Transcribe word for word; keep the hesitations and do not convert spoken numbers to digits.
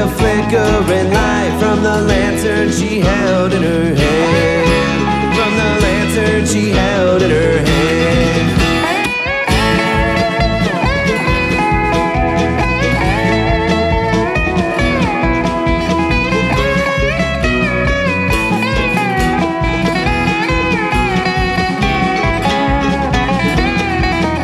a flickering light from the lantern she held in her hand.